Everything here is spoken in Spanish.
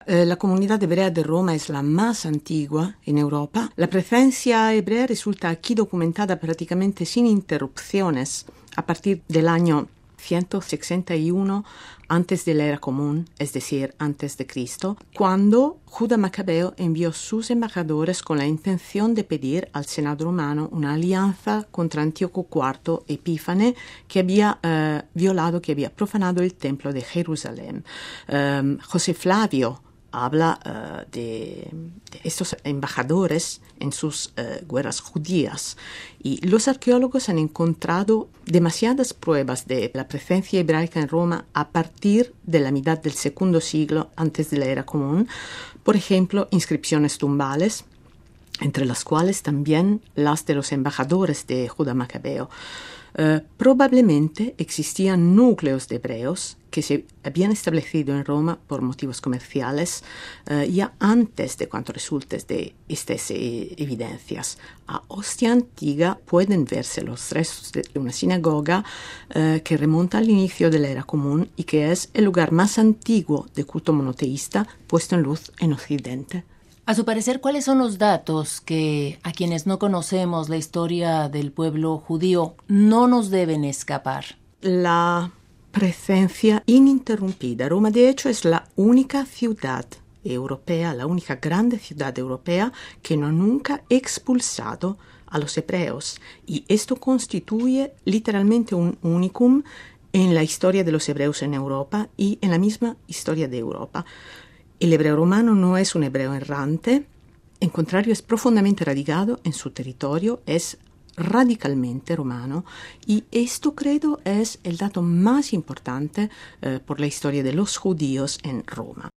La comunidad hebrea de Roma es la más antigua en Europa. La presencia hebrea resulta aquí documentada prácticamente sin interrupciones a partir del año 161 antes de la era común, es decir, antes de Cristo, cuando Judá Macabeo envió sus embajadores con la intención de pedir al Senado romano una alianza contra Antíoco IV Epífane, que había que había profanado el templo de Jerusalén. José Flavio habla de estos embajadores en sus guerras judías, y los arqueólogos han encontrado demasiadas pruebas de la presencia hebraica en Roma a partir de la mitad del segundo siglo antes de la era común. Por ejemplo, inscripciones tumbales, entre las cuales también las de los embajadores de Judá Macabeo. Probablemente existían núcleos de hebreos que se habían establecido en Roma por motivos comerciales ya antes de cuanto resulte de estas evidencias. A Ostia Antiga pueden verse los restos de una sinagoga que remonta al inicio de la era común y que es el lugar más antiguo de culto monoteísta puesto en luz en Occidente. A su parecer, ¿cuáles son los datos que a quienes no conocemos la historia del pueblo judío no nos deben escapar? La presencia ininterrumpida. Roma, de hecho, es la única ciudad europea, la única grande ciudad europea que no nunca expulsado a los hebreos. Y esto constituye literalmente un unicum en la historia de los hebreos en Europa y en la misma historia de Europa. El hebreo romano no es un hebreo errante, en contrario es profundamente radicado en su territorio, es radicalmente romano, y esto creo es el dato más importante por la historia de los judíos en Roma.